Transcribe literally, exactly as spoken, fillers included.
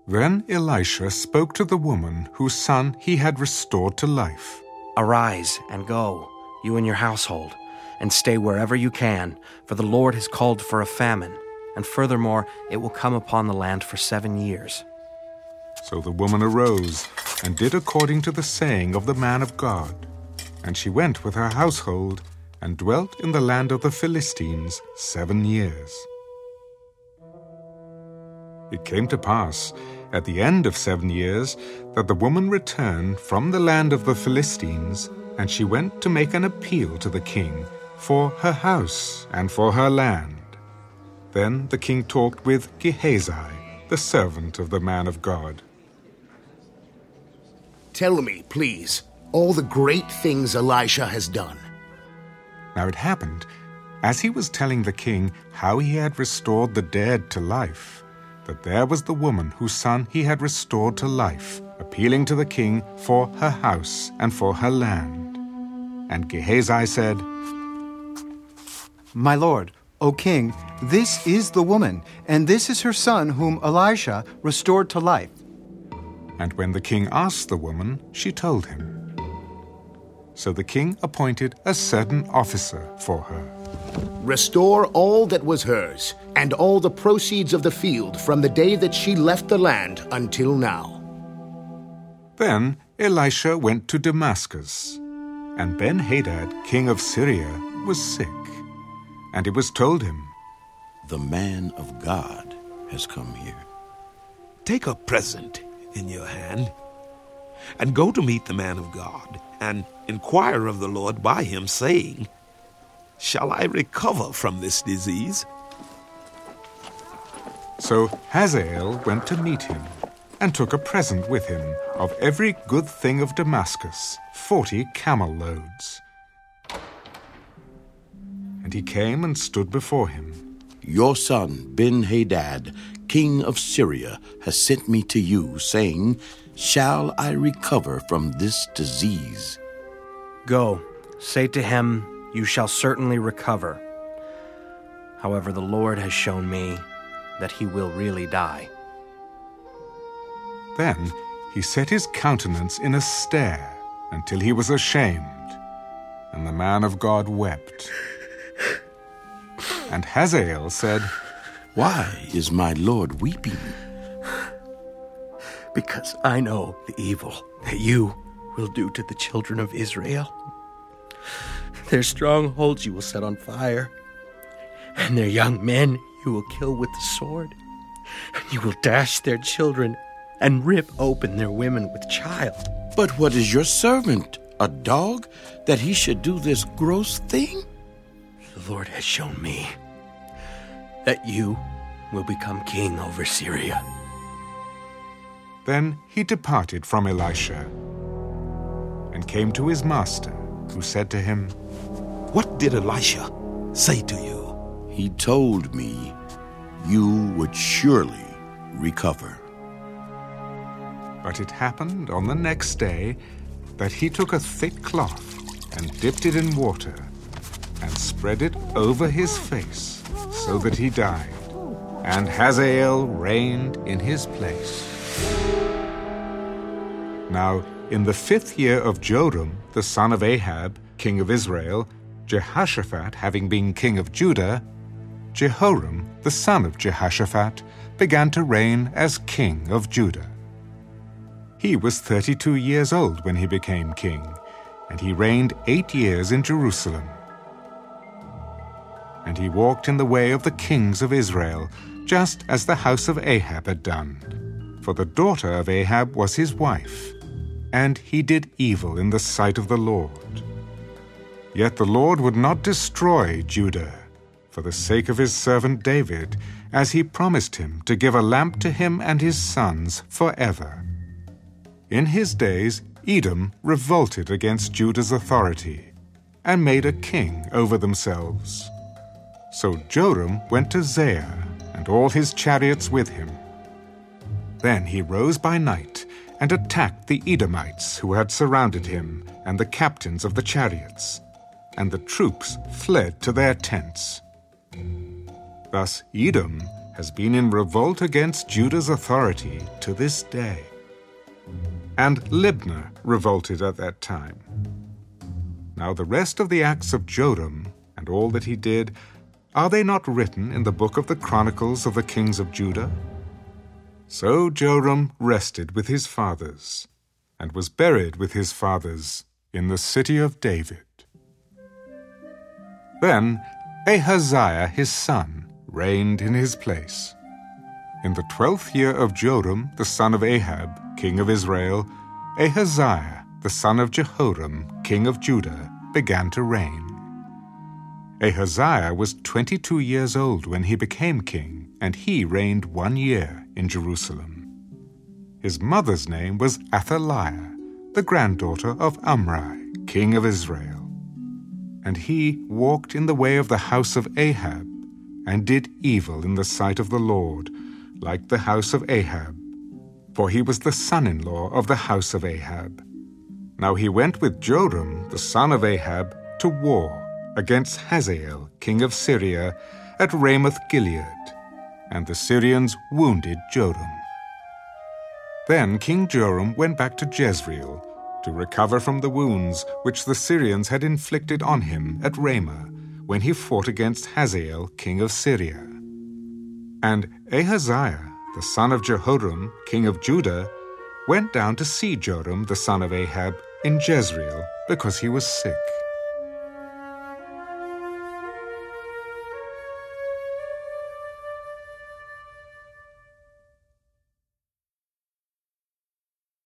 Then Elisha spoke to the woman whose son he had restored to life. "Arise and go, you and your household, and stay wherever you can, for the Lord has called for a famine, and furthermore it will come upon the land for seven years." So the woman arose and did according to the saying of the man of God. And she went with her household and dwelt in the land of the Philistines seven years. It came to pass, at the end of seven years, that the woman returned from the land of the Philistines, and she went to make an appeal to the king for her house and for her land. Then the king talked with Gehazi, the servant of the man of God. "Tell me, please, all the great things Elisha has done." Now it happened, as he was telling the king how he had restored the dead to life, that there was the woman whose son he had restored to life, appealing to the king for her house and for her land. And Gehazi said, "My lord, O king, this is the woman, and this is her son whom Elisha restored to life." And when the king asked the woman, she told him. So the king appointed a certain officer for her. "Restore all that was hers, and all the proceeds of the field from the day that she left the land until now." Then Elisha went to Damascus, and Ben-Hadad, king of Syria, was sick. And it was told him, "The man of God has come here." Take a present in your hand, and go to meet the man of God, and inquire of the Lord by him, saying, Shall I recover from this disease? So Hazael went to meet him, and took a present with him of every good thing of Damascus, forty camel loads. And he came and stood before him. "Your son Ben-Hadad, king of Syria, has sent me to you, saying, Shall I recover from this disease?" "Go, say to him, you shall certainly recover. However, the Lord has shown me that he will really die." Then he set his countenance in a stare until he was ashamed, and the man of God wept. And Hazael said, "Why is my lord weeping?" "Because I know the evil that you will do to the children of Israel. Their strongholds you will set on fire, and their young men you will kill with the sword. And you will dash their children and rip open their women with child." "But what is your servant, a dog, that he should do this gross thing?" "The Lord has shown me that you will become king over Syria." Then he departed from Elisha, and came to his master, who said to him, What did Elisha say to you? "He told me you would surely recover." But it happened on the next day that he took a thick cloth and dipped it in water and spread it over his face so that he died, and Hazael reigned in his place. Now, in the fifth year of Joram, the son of Ahab, king of Israel, Jehoshaphat having been king of Judah, Jehoram, the son of Jehoshaphat, began to reign as king of Judah. He was thirty-two years old when he became king, and he reigned eight years in Jerusalem. And he walked in the way of the kings of Israel, just as the house of Ahab had done. For the daughter of Ahab was his wife, and he did evil in the sight of the Lord. Yet the Lord would not destroy Judah, for the sake of his servant David, as he promised him to give a lamp to him and his sons forever. In his days Edom revolted against Judah's authority, and made a king over themselves. So Joram went to Zair, and all his chariots with him. Then he rose by night, and attacked the Edomites who had surrounded him, and the captains of the chariots, and the troops fled to their tents. Thus Edom has been in revolt against Judah's authority to this day. And Libnah revolted at that time. Now the rest of the acts of Joram, and all that he did, are they not written in the book of the Chronicles of the kings of Judah? So Joram rested with his fathers, and was buried with his fathers in the city of David. Then Ahaziah his son reigned in his place. In the twelfth year of Joram the son of Ahab, king of Israel, Ahaziah the son of Jehoram, king of Judah, began to reign. Ahaziah was twenty-two years old when he became king, and he reigned one year in Jerusalem. His mother's name was Athaliah, the granddaughter of Omri, king of Israel. And he walked in the way of the house of Ahab, and did evil in the sight of the Lord, like the house of Ahab, for he was the son-in-law of the house of Ahab. Now he went with Joram, the son of Ahab, to war against Hazael, king of Syria, at Ramoth-Gilead, and the Syrians wounded Joram. Then King Joram went back to Jezreel to recover from the wounds which the Syrians had inflicted on him at Ramah, when he fought against Hazael, king of Syria. And Ahaziah, the son of Jehoram, king of Judah, went down to see Joram, the son of Ahab, in Jezreel, because he was sick.